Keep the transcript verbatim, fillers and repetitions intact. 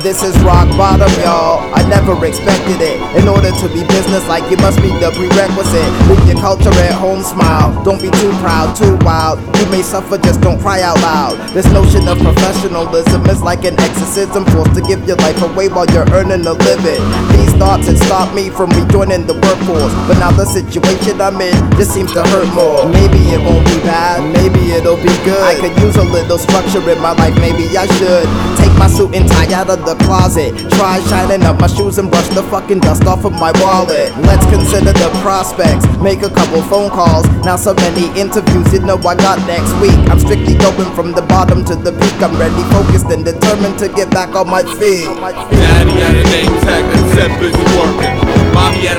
This is rock bottom, y'all. I never expected it. In order to be business like you must meet the prerequisite. Leave your culture at home, smile. Don't be too proud, too wild. You may suffer, just don't cry out loud. This notion of professionalism is like an exorcism, forced to give your life away while you're earning a living. These thoughts had stopped me from rejoining the workforce, but now the situation I'm in just seems to hurt more. Maybe it won't be bad, maybe it'll be good. I could use a little structure in my life, maybe I should take my suit and tie out of the closet, try shining up my shoes and brush the fucking dust off of my wallet. Let's consider the prospects, make a couple phone calls. Now so many interviews, you know I got next week. I'm strictly going from the bottom to the peak. I'm ready, focused and determined to get back on my feet. Daddy had a name tag that said busy working. Mommy had